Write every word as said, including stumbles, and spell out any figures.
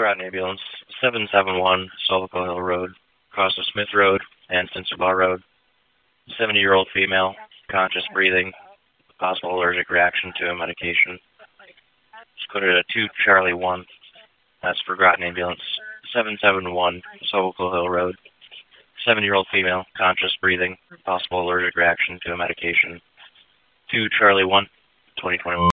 Forgotten Ambulance, seven seven one Sovico Hill Road, across the Smith Road and Cinsabar Road. seventy-year-old female, conscious breathing, possible allergic reaction to a medication. Just go to two Charlie one. That's Forgotten Ambulance, seven seven one Sovico Hill Road. seventy-year-old female, conscious breathing, possible allergic reaction to a medication. two Charlie one, twenty twenty-one.